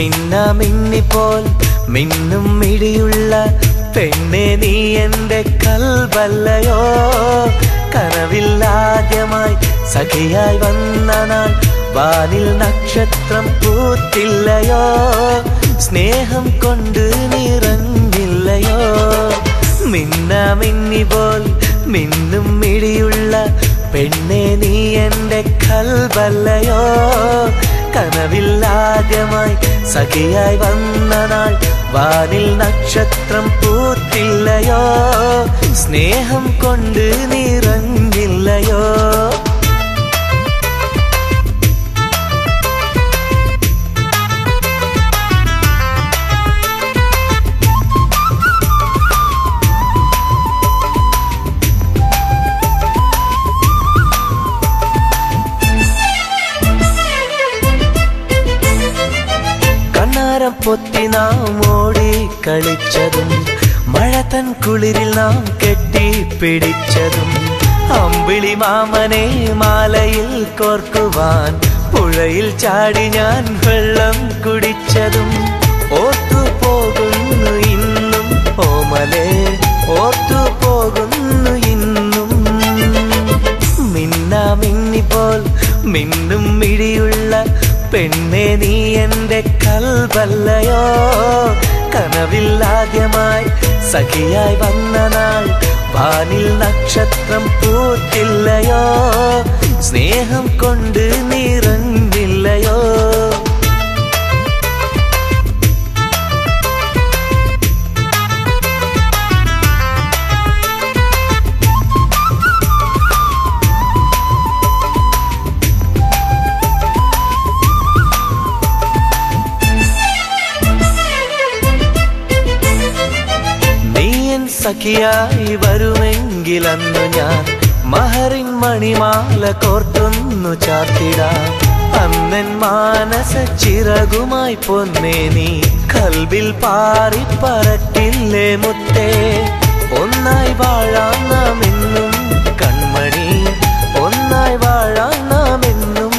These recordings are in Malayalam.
മിന്നാമിന്നിപ്പോൾ മിന്നും മിഴിയുള്ള പെണ്ണെ നീ എൻ്റെ കൽബല്ലയോ കനവില്ലാദ്യമായി സഖിയായി വന്ന നാൾ വാനിൽ നക്ഷത്രം പൂത്തില്ലയോ സ്നേഹം കൊണ്ട് നിറഞ്ഞില്ലയോ മിന്നാമിന്നിപ്പോൾ മിന്നും മിഴിയുള്ള പെണ്ണെ നീ എൻ്റെ കൽബല്ലയോ കനവില്ലാദ്യമായി സഖിയായി വന്ന നാൾ വാനിൽ നക്ഷത്രം പൂത്തില്ലയോ സ്നേഹം കൊണ്ട് നിറഞ്ഞില്ലയോ പൊത്തി നാം ഓടി കളിച്ചതും മഴ തൻ കുളിരിൽ നാം കെട്ടിപ്പിടിച്ചതും അമ്പിളി മാമനെ മാലയിൽ കോർക്കുവാൻ പുഴയിൽ ചാടി ഞാൻ വെള്ളം കുടിച്ചതും ഓർത്തു പോകുന്നു ഇന്നും ഓമലേ ഓർത്തു പോകുന്നു ഇന്നും മിന്നാമിന്നിപ്പോൾ മിന്നും മിഴിയുള്ള പെണ്ണെ നീ എൻ്റെ കൽബല്ലയോ കനവില്ലാദ്യമായി സഖിയായി വന്ന നാൾ വാനിൽ നക്ഷത്രം പൂത്തില്ലയോ സ്നേഹം കൊണ്ട് നിറഞ്ഞില്ലയോ സഖിയായി വരുമെങ്കിലന്നു ഞാൻ മഹറിൻ മണിമാല കോർത്തൊന്നു ചാർത്തിടാം അന്നൻ മാനസ ചിറകുമായി പൊന്നേ നീ കൽബിൽ പാറി പറക്കില്ലേ മുത്തേ ഒന്നായി വാഴാം നാം എന്നും കൺമണി ഒന്നായി വാഴാം നാം എന്നും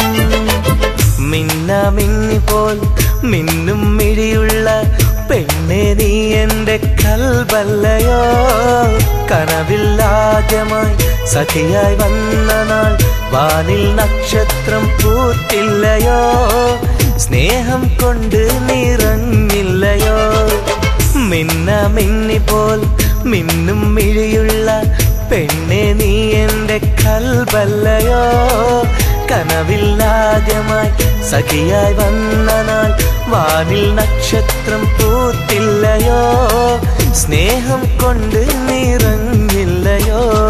മിന്നാമിന്നിപ്പോൾ മിന്നും മിഴിയുള്ള പെണ്ണെ നീ എൻ്റെ കൽബല്ലയോ കനവില്ലാദ്യമായി സഖിയായി വന്ന നാൾ വാനിൽ നക്ഷത്രം പൂത്തില്ലയോ സ്നേഹം കൊണ്ട് നിറഞ്ഞില്ലയോ മിന്നാമിന്നിപ്പോൾ മിന്നും മിഴിയുള്ള പെണ്ണെ നീ എൻ്റെ കൽബല്ലയോ കനവില്ലാദ്യമായി സഖിയായി വന്ന നാൾ വാനിൽ നക്ഷത്രം പൂത്തില്ലയോ സ്നേഹം കൊണ്ട് നിറഞ്ഞില്ലയോ